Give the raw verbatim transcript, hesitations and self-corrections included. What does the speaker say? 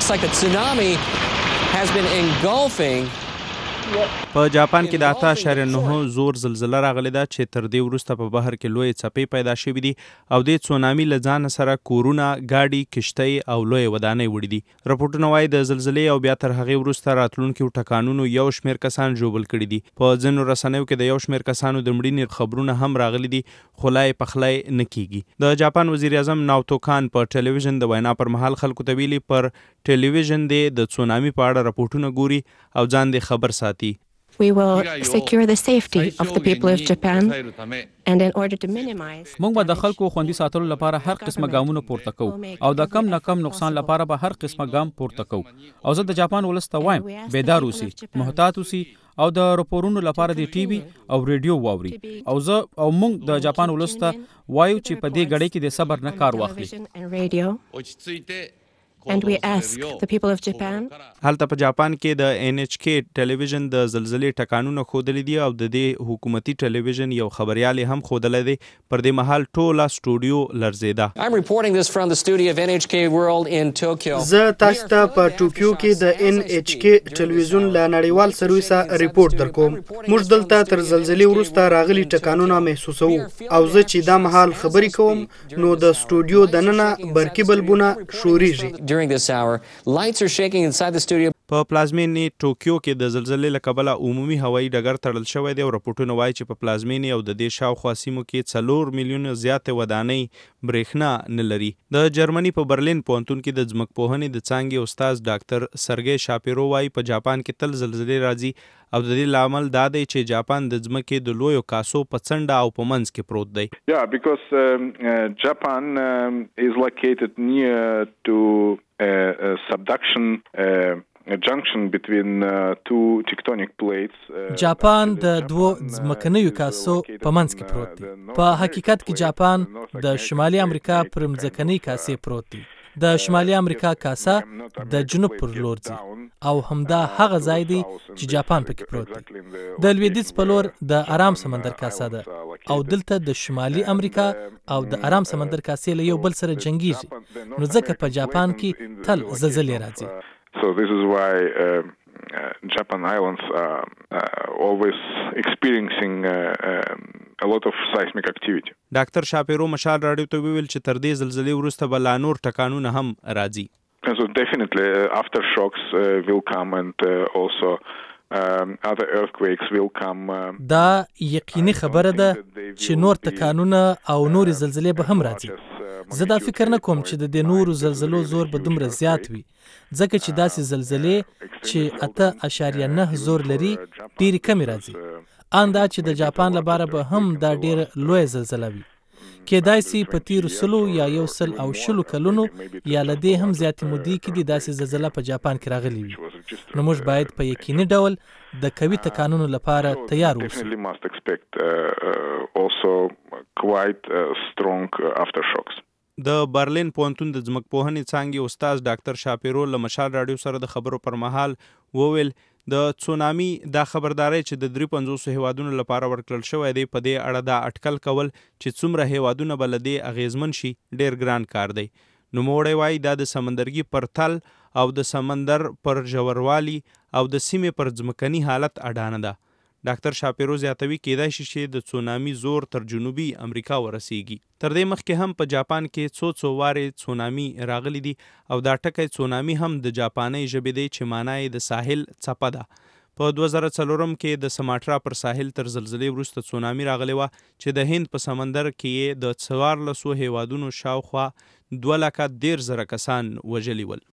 looks like a tsunami has been engulfing. په جاپان کې د اته اعشاریه نه زور زلزله راغلې ده چې تر دې وروسته په بحر کې لوی څپې پیدا شوې دي او د تسونامي له ځانه سره کورونه، ګاډي، کشتۍ او لوی ودانۍ وړي دي. راپورټونه وایي د زلزلې او بیا تر هغې وروسته راتلونکو ټکانونو یو شمېر کسان ژوبل کړي دي. په ځینو رسنیو کې د یو شمېر کسانو د مړینې خبرونه هم راغلي دي، خو لا یې پخلی نه کیږي. د جاپان وزیر اعظم ناوتو کان په ټلویزیون د وینا پر مهال خلکو ته ویلي پر ټلویزیون دی د تسونامي په اړه راپورټونه ګوري او ځان دې خبر ساتي. We will secure the safety of the people of Japan, and in order to minimize موږ به د خلکو خوندي ساتلو لپاره هر قسمه ګامونه پورته کوو او د کم نه کم نقصان لپاره به هر قسمه ګام پورته کوو. او زه د جاپان ولس ته وایم بیدار اوسئ، محتاط اوسئ او د راپورونو لپاره د ټي وي او ریډیو واوري. او زه او موږ د جاپان ولس ته وایو چې په دې غړې کې د صبر نه کار واخلي. And we ask the people of Japan. هلته په جاپان کې د ان ایچ کې ټلویزیون د زلزلې ټکانونه ښودلي دي او د دې حکومتي ټلویزیون یو خبریال هم ښودلی دی. پر دې مهال ټوله سټوډیو لرزېده. I'm reporting this from the studio of N H K World in Tokyo. زه تاسو ته په ټوکیو کې د ان ایچ کې ټلویزیون له نړیوال سرویسه ریپورت درکوم. موږ دلته تر زلزلې وروسته راغلي ټکانونه محسوسوو او زه چې دا مهال خبرې کوم نو د سټوډیو دننه برقي بلبونه شوریږي. During this hour, lights are shaking inside the studio. په پلازمینې ټوکیو کې د زلزلې له کبله عمومي هوایي ډګر تړل شوی دی او راپورټونه وایي چې په پلازمینې او د دې شاوخوا سیمو کې څلور میلیونه زیاتې ودانۍ برېښنا نه لري. د جرمني په برلین پوهنتون کې د ځمکپوهنې د څانګې استاد ډاکټر سرګی شاپیرو وایي په جاپان کې تل زلزلې راځي او د دې لامل دا دی چې جاپان د ځمکې د لویو کاسو په څنډه او په منځ کې پروت دی. Yeah, because um, uh, Japan um, is located near to uh, uh, subduction uh, a junction between uh, two tectonic plates. جاپان د دوو ځمکنیو کاسو په منځ کې پروت دی. په حقیقت کې جاپان د شمالي امریکا پر ځمکنۍ کاسې پروت دی. د شمالي امریکا کاسا د جنوب پر لور ځي او همدا هغه ځای دی چې جاپان پکې پروت دی. د لویدیځ په لور د آرام سمندر کاسا ده او دلته د شمالي امریکا او د آرام سمندر کاسې له یو بل سره جنګیږي، نو ځکه په جاپان کې تل زلزلې راځي. So this is why uh, uh, Japan Islands are uh, always experiencing uh, uh, a lot of seismic activity. ډاکټر شاپیرو مشال راډیو ته ویل چې تر دې زلزلې وروسته به لا نور ټکانونه هم راځي. So definitely uh, aftershocks uh, will come and uh, also um, other earthquakes will come. Uh, دا یقیني خبره ده چې نور ټکانونه او نور زلزلې به هم راځي. زه دا فکر نه کوم چې د دې نورو زلزلو زور به دومره زیات وي، ځکه چې داسې زلزلې چې اته اعشاریه نه زور لري ډېرې کمې راځي. ان دا چې د جاپان لپاره به هم دا ډېره لویه زلزله وي. کېدای سي په تیرو سلو یا یو سل او شلو کلونو یا له دې هم زیاتې مودې کې د داسې زلزله په جاپان کې راغلې وي. نو موږ باید په یقیني ډول د قوي ټکانونو لپاره تیار اوسو. د برلین پوهنتون د ځمکپوهنې څانګې استاد ډاکټر شاپیرو له مشال راډیو سره د خبرو پر مهال وویل د تسونامي دا خبرداری چې د درې پنځوسو هیوادونو لپاره ورکړل شوی دی، په دې اړه دا اټکل کول چې څومره هیوادونه به له دې اغیزمن شي ډېر ګران کار دی. نوموړی وایي دا د سمندرګي پر تل او د سمندر پر ژوروالي او د سیمې پر ځمکني حالت اډانه ده. ډاکټر شاپیرو زیاتوي کېدای شي چې د تسونامي زور تر جنوبي امریکا ورسیږي. تر دې مخکې هم په جاپان کې څو څو وارې تسونامي راغلي دي او دا ټکی تسونامي هم د جاپانۍ ژبې دی چې معنا یې د ساحل څپه ده. په دوه زره څلورم کې د سماټرا پر ساحل تر زلزلې وروسته تسونامي راغلی وه چې د هند په سمندر کې یې د څوارلسو هیوادونو شاوخوا دوه لکه دېرش زره کسان وژلي ول.